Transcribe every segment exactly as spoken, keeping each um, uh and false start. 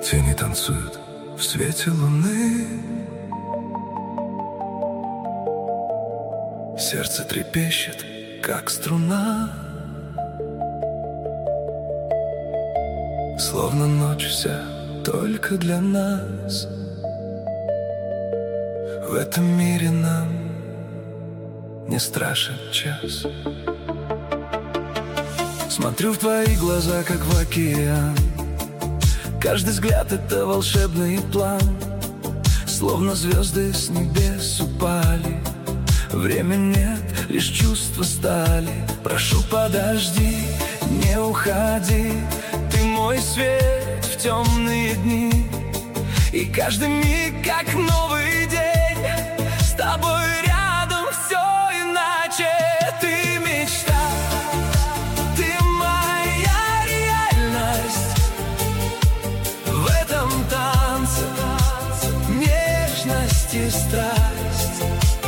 Тени танцуют в свете луны. Сердце трепещет, как струна. Словно ночь вся только для нас. В этом мире нам не страшен час. Смотрю в твои глаза, как в океан. Каждый взгляд — это волшебный план. Словно звезды с небес упали. Время нет, лишь чувства стали. Прошу, подожди, не уходи. Ты мой свет в темные дни. И каждый миг, как новый день. С тобой рядом все иначе. Ты мечта, ты моя реальность. В этом танце нежность и страсть.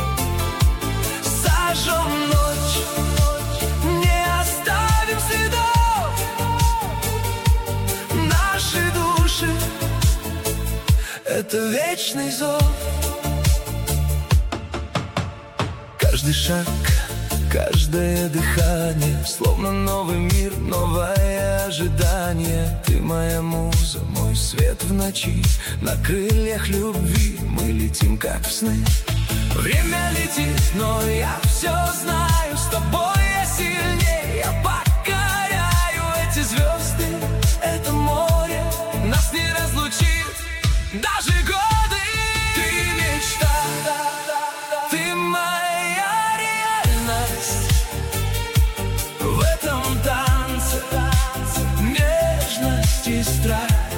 Сожжем ночь, не оставим следов. Наши души — это вечный зов. Каждый шаг, каждое дыхание, словно новый мир, новое ожидание. Ты моя муза, мой свет в ночи. На крыльях любви мы летим, как в сны. Время летит, но я все знаю. С тобой я сильнее, я покоряю эти звезды. Это море нас не разлучит даже годы. Ты мечта, ты моя реальность. В этом танце нежность и страсть.